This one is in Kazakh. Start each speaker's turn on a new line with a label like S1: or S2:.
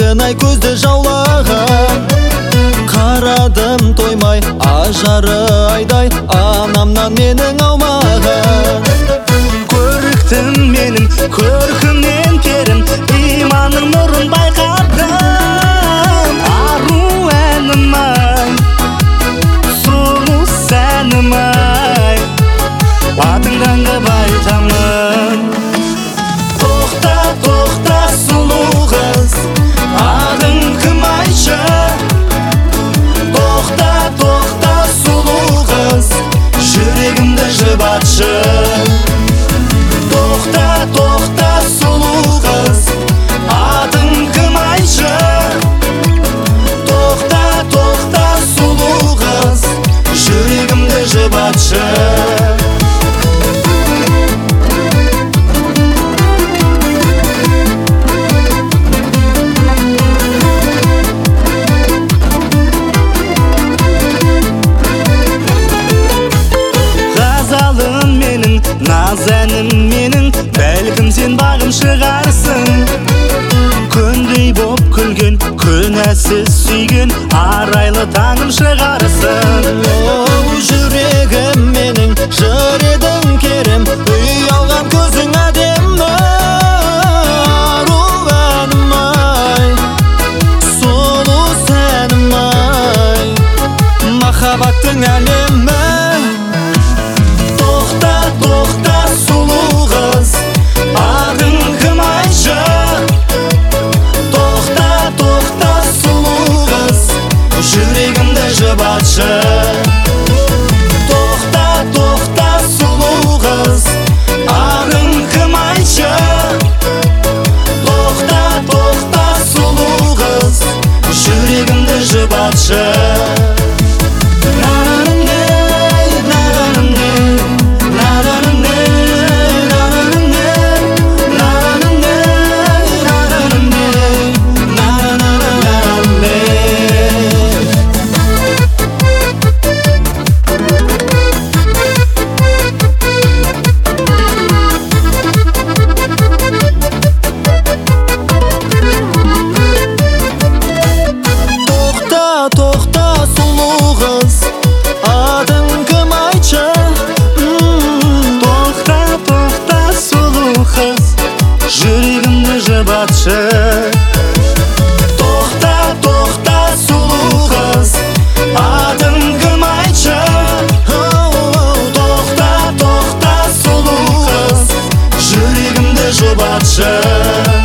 S1: шіркін-ай көзді жаулаған. Қарадым тоймай ажары айдай, анамнан менің аумаған.
S2: Көріктім менің көркіңнен керім, иманның нұрын байқадым. Ару әнім-ай, сұлу сәнім-ай, атыңдан қып айтамын. Тоқта, тоқта сұлу қыз, атың кім айтшы? Тоқта, тоқта сұлу қыз, жүрегімді жұбатшы. Тоқта, тоқта сұлу қыз, атың кім айтшы? Тоқта, тоқта сұлу қыз, жүрегімді жұбатшы. Ғазалым менің, наз әнім менің, бәлкім сен бағым шығарсың. Күндей боп күлген, күнәсіз сүйген, арайлы таңым шығарсың.
S1: Жүрегім менің, жыр едің керім, ұялған көзің әдемі. Ару әнім-ай, сұлу сәнім-ай, махаббаттың әлемі.
S2: Тоқта, тоқта сұлу қыз, атың кім айтшы? Тоқта, тоқта сұлу қыз, жүрегімді жұбатшы. Тоқта, тоқта сұлу қыз, атың кім айтшы? Тоқта, тоқта сұлу қыз, жүрегімді жұбатшы.
S1: Тоқта, сұлу қыз, атың кім айтшы?
S2: Тоқта, тоқта сұлу қыз, жүрегімді жұбатшы. Тоқта, тоқта сұлу қыз, атың кім айтшы? Тоқта, тоқта сұлу қыз, жүрегімді жұбатшы.